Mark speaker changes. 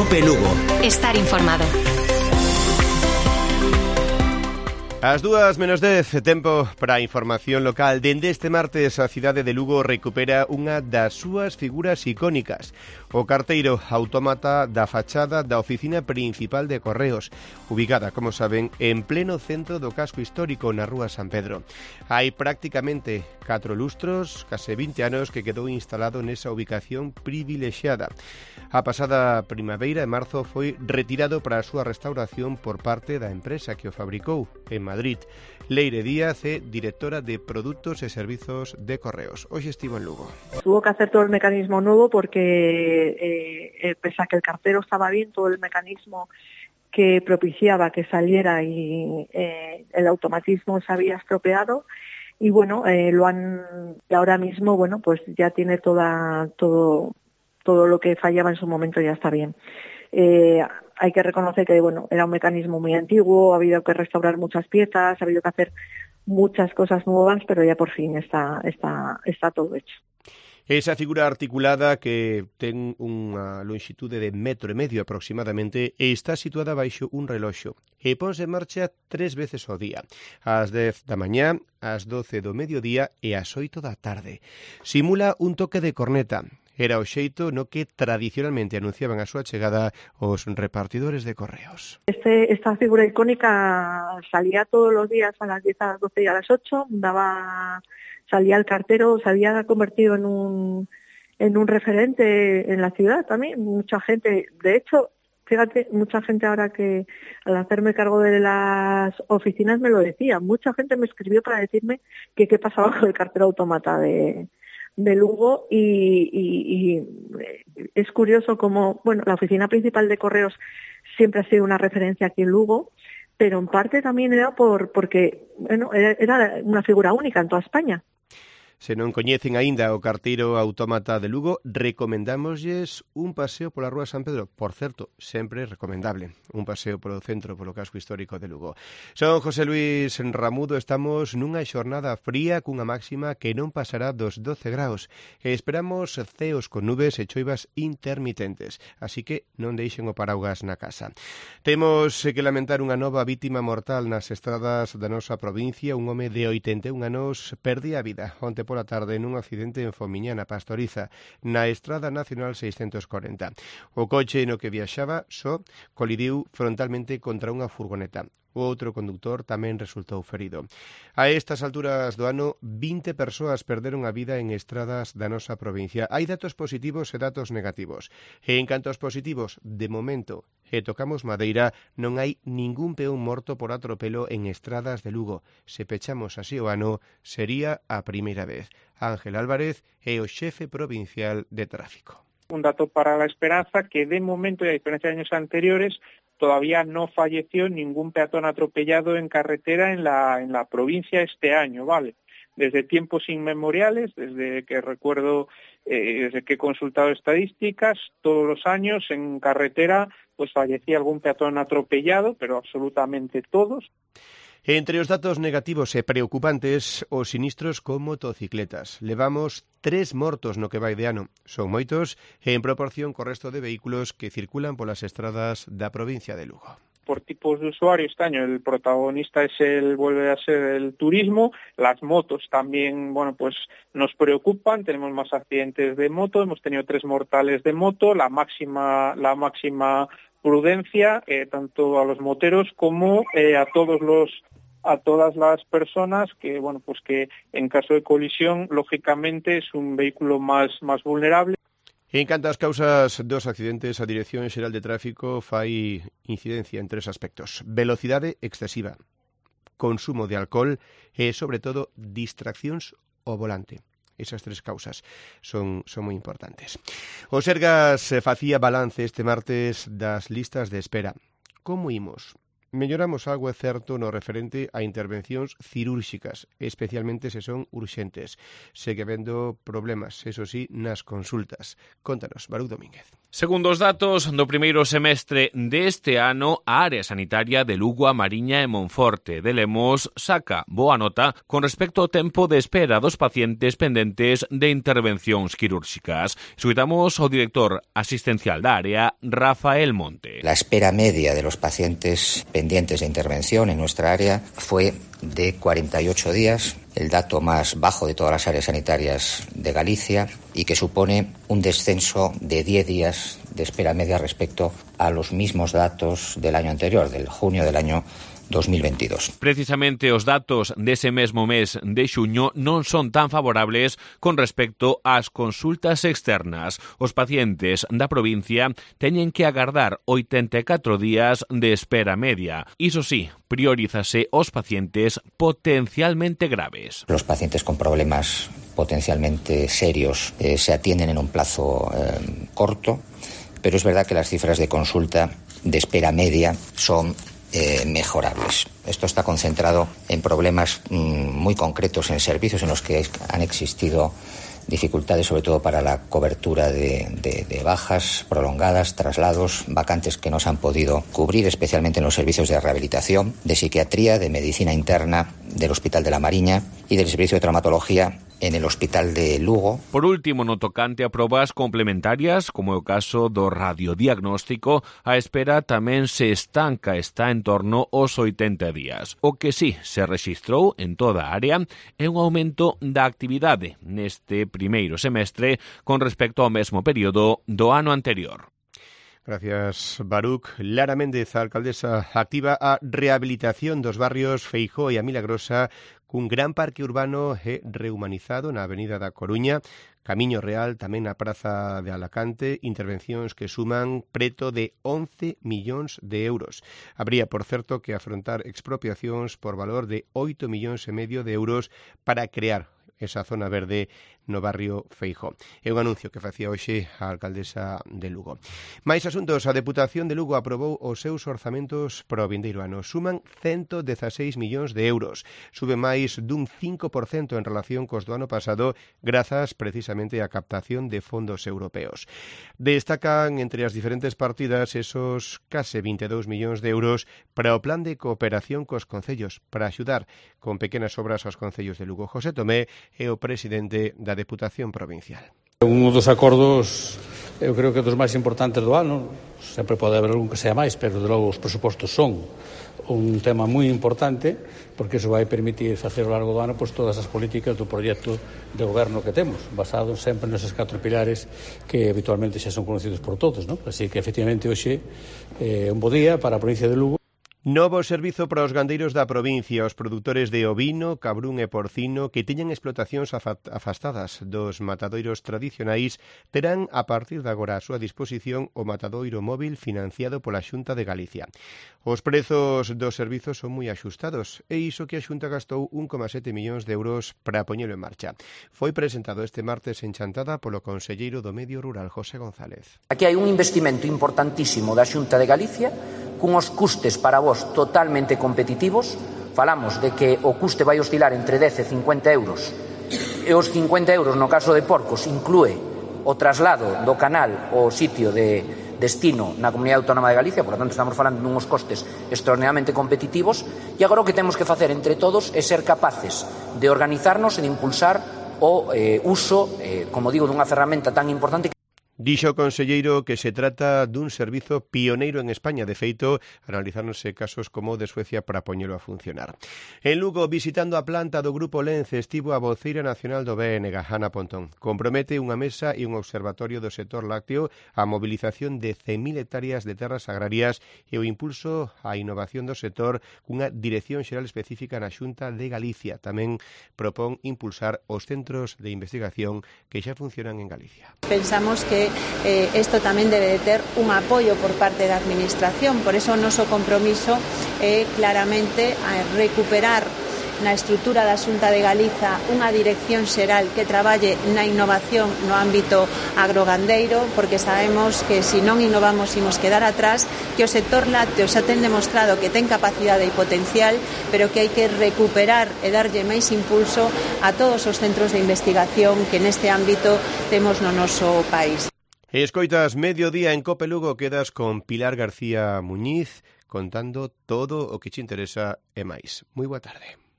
Speaker 1: Cope Lugo.
Speaker 2: Estar informado.
Speaker 3: As 2:10, tempo para a información local. Dende este martes a cidade de Lugo recupera unha das súas figuras icónicas, o carteiro autómata da fachada da oficina principal de Correos, ubicada, como saben, en pleno centro do casco histórico na rúa San Pedro. Hai prácticamente 4 lustros, case 20 anos que quedou instalado nesa ubicación privilexiada. A pasada primavera, en marzo, foi retirado para a súa restauración por parte da empresa que o fabricou, en Madrid. Leire Díaz é directora de Produtos e Servizos de Correos. Hoxe estivo en Lugo.
Speaker 4: Tuvo que hacer todo el mecanismo nuevo porque, pese a que el cartero estaba bien, todo el mecanismo que propiciaba que saliera y el automatismo se había estropeado. Y bueno, ahora mismo, bueno, pues ya tiene todo lo que fallaba en su momento ya está bien. Hay que reconocer que bueno, era un mecanismo muy antiguo, ha habido que restaurar muchas piezas, ha habido que hacer muchas cosas nuevas, pero ya por fin está todo hecho.
Speaker 3: Esa figura articulada que ten unha longitude de 1,5 metros aproximadamente está situada baixo un reloxo e ponse en marcha 3 veces ao día, ás 10 da mañá, ás 12 do mediodía e ás 8 da tarde. Simula un toque de corneta. Era o xeito no que tradicionalmente anunciaban a súa chegada os repartidores de correos.
Speaker 4: Esta figura icónica salía todos los días a las 10, a las 12 y a las 8, salía el cartero, se había convertido en un referente en la ciudad también. Mucha gente, de hecho, fíjate, mucha gente ahora que al hacerme cargo de las oficinas me lo decía, mucha gente me escribió para decirme que qué pasaba con el cartero autómata de Lugo y es curioso como, bueno, la oficina principal de Correos siempre ha sido una referencia aquí en Lugo, pero en parte también era porque bueno, era una figura única en toda España.
Speaker 3: Se non coñecen aínda o carteiro autómata de Lugo, recomendámoslles un paseo pola rúa San Pedro. Por certo, sempre recomendable, un paseo polo centro, polo casco histórico de Lugo. Son José Luis Ramudo, estamos nunha xornada fría cunha máxima que non pasará dos 12 graus. Esperamos ceos con nubes e choivas intermitentes, así que non deixen o paraugas na casa. Temos que lamentar unha nova vítima mortal nas estradas da nosa provincia. Un home de 81 anos perdía a vida onte pola tarde nun accidente en Fomiñá, na Pastoriza, na Estrada Nacional 640. O coche no que viaxaba só colidiu frontalmente contra unha furgoneta. O outro conductor tamén resultou ferido. A estas alturas do ano, 20 persoas perderon a vida en estradas da nosa provincia. Hai datos positivos e datos negativos. E en canto aos positivos, de momento, e tocamos madeira, non hai ningún peón morto por atropelo en estradas de Lugo. Se pechamos así o ano, sería a primeira vez. Ángel Álvarez é o xefe provincial de tráfico.
Speaker 5: Un dato para la esperanza que de momento, y a diferencia de años anteriores, todavía no falleció ningún peatón atropellado en carretera en la provincia este año, ¿vale? Desde tiempos inmemoriales, desde que recuerdo, desde que he consultado estadísticas, todos los años en carretera pues fallecía algún peatón atropellado, pero absolutamente todos.
Speaker 3: Entre os datos negativos e preocupantes, os sinistros con motocicletas. Levamos 3 mortos no que vai de ano. Son moitos e en proporción co resto de vehículos que circulan polas estradas da provincia de Lugo.
Speaker 5: Por tipos de usuario este año el protagonista vuelve a ser el turismo. Las motos también, bueno, pues nos preocupan. Tenemos más accidentes de moto, hemos tenido 3 mortales de moto. La máxima prudencia, tanto a los moteros como a todas las personas que, bueno, pues que en caso de colisión, lógicamente es un vehículo más vulnerable.
Speaker 3: En canto ás causas dos accidentes, a Dirección Xeral de Tráfico fai incidencia en 3 aspectos: velocidade excesiva, consumo de alcohol e, sobre todo, distraccións ao volante. Esas 3 causas son moi importantes. O Sergas facía balance este martes das listas de espera. Como imos? Melloramos algo, é certo, no referente a intervencións cirúrxicas, especialmente se son urxentes. Segue habendo problemas, eso sí, nas consultas. Contanos, Baruch Domínguez.
Speaker 1: Segundo os datos do primeiro semestre deste ano, a área sanitaria de Lugo, A Mariña e Monforte de Lemos saca boa nota con respecto ao tempo de espera dos pacientes pendentes de intervencións quirúrxicas. Escuitamos ao director asistencial da área, Rafael Monte.
Speaker 2: La espera media de los pacientes pendientes de intervención en nuestra área fue de 48 días, el dato más bajo de todas las áreas sanitarias de Galicia y que supone un descenso de 10 días de espera media respecto a los mismos datos del año anterior, del junio del año 2022.
Speaker 1: Precisamente os datos dese mesmo mes de xuño non son tan favorables con respecto ás consultas externas. Os pacientes da provincia teñen que agardar 84 días de espera media. Iso sí, priorízase os pacientes potencialmente graves.
Speaker 2: Los pacientes con problemas potencialmente serios se atienden en un plazo corto, pero es verdad que las cifras de consulta de espera media son mejorables. Esto está concentrado en problemas muy concretos en servicios en los que han existido dificultades, sobre todo para la cobertura de bajas prolongadas, traslados, vacantes que no se han podido cubrir, especialmente en los servicios de rehabilitación, de psiquiatría, de medicina interna del Hospital de la Mariña y del servicio de traumatología en el Hospital de Lugo.
Speaker 1: Por último, no tocante a probas complementarias, como é o caso do radiodiagnóstico, a espera tamén se estanca, está en torno aos 80 días. O que sí se rexistrou en toda a área é un aumento da actividade neste primeiro semestre con respecto ao mesmo período do ano anterior.
Speaker 3: Gracias, Baruch. Lara Méndez, a alcaldesa, activa a rehabilitación dos barrios Feijóo e a Milagrosa cun gran parque urbano e rehumanizado na Avenida da Coruña, Camiño Real, tamén na Praza de Alacante, intervencións que suman preto de 11 millóns de euros. Habría, por certo, que afrontar expropiacións por valor de 8 millóns e medio de euros para crear esa zona verde no barrio Feijóo. É un anuncio que facía hoxe a alcaldesa de Lugo. Mais asuntos, a Deputación de Lugo aprobou os seus orzamentos para o vindeiro ano. Suman 116 millóns de euros. Sube máis dun 5% en relación cos do ano pasado, grazas precisamente á captación de fondos europeos. Destacan entre as diferentes partidas esos case 22 millóns de euros para o plan de cooperación cos concellos, para axudar con pequenas obras aos concellos de Lugo. José Tomé é o presidente da Deputación Provincial.
Speaker 6: Un dos acordos, eu creo que dos máis importantes do ano, sempre pode haber algún que sea máis, pero de logo os presupostos son un tema moi importante, porque iso vai permitir facer ao largo do ano pois, todas as políticas do proxecto de goberno que temos, basado sempre neses 4 pilares que habitualmente xa son conocidos por todos, non? Así que, efectivamente, hoxe é un bo día para a provincia de Lugo.
Speaker 3: Novo servizo para os gandeiros da provincia, os produtores de ovino, cabrún e porcino que teñen explotacións afastadas dos matadoiros tradicionais terán a partir de agora a súa disposición o matadoiro móvil financiado pola Xunta de Galicia. Os prezos dos servizos son moi axustados e iso que a Xunta gastou 1,7 millóns de euros para poñelo en marcha. Foi presentado este martes en Chantada polo conselleiro do Medio Rural, José González.
Speaker 7: Aquí hai un investimento importantísimo da Xunta de Galicia cunhos custes para vos totalmente competitivos. Falamos de que o custe vai oscilar entre 10 e 50 euros e os 50 euros no caso de porcos inclúe o traslado do canal ao sitio de destino na Comunidade Autónoma de Galicia, por lo tanto estamos falando dunhos costes extraordinariamente competitivos e agora o que temos que facer entre todos é ser capaces de organizarnos e de impulsar o uso, como digo, dunha ferramenta tan importante.
Speaker 3: Dixo o conselleiro que se trata dun servizo pioneiro en España. De feito, analizáronse casos como o de Suecia para poñelo a funcionar. En Lugo, visitando a planta do Grupo Lence, estivo a voceira nacional do BNG, Ana Pontón. Compromete unha mesa e un observatorio do sector lácteo, a mobilización de 100.000 hectáreas de terras agrarias e o impulso á innovación do sector cunha dirección xeral específica na Xunta de Galicia. Tamén propón impulsar os centros de investigación que xa funcionan en Galicia.
Speaker 8: Pensamos que isto tamén debe de ter un apoio por parte da Administración, por eso o noso compromiso é claramente a recuperar na estrutura da Xunta de Galiza unha dirección xeral que traballe na innovación no ámbito agrogandeiro, porque sabemos que se non innovamos imos quedar atrás, que o sector lácteo xa ten demostrado que ten capacidade e potencial, pero que hai que recuperar e darlle máis impulso a todos os centros de investigación que neste ámbito temos no noso país.
Speaker 3: Escoitas Mediodía en Cope Lugo, quedas con Pilar García Muñiz contando todo o que te interesa e máis. Moi boa tarde.